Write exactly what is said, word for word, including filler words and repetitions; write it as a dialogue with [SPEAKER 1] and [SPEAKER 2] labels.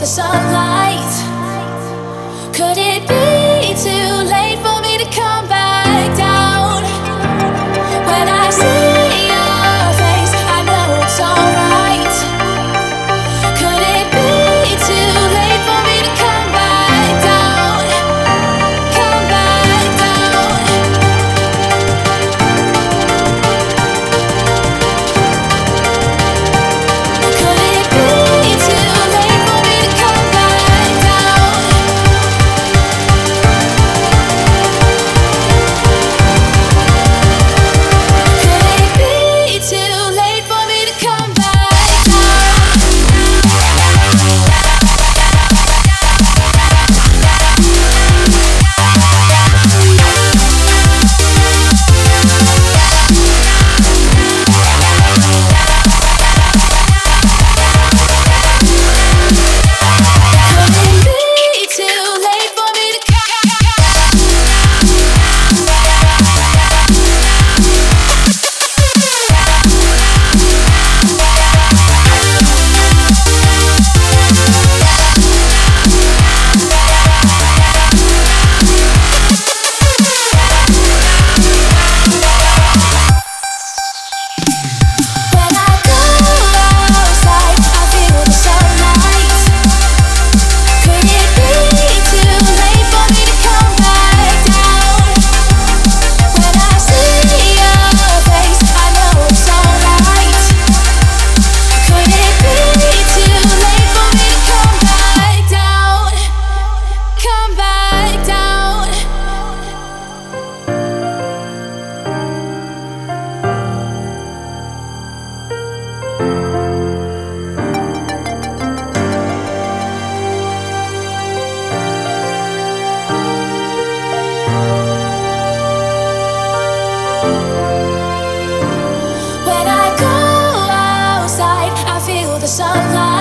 [SPEAKER 1] sunlight. Could it be too late for me to come back down? When I see your face, I know it's alright. Could it be too late for me to come back down? Come back down. Could it be too late for me to come back down? Could it be too late for me to come back down? Could it be too late for me to come? When I go outside, I feel the sunlight. Could it be too late for me to come back down? When I see your face, I know it's alright. Could it be too late for me to come back down? Come back down. When I go outside, I feel the sunlight.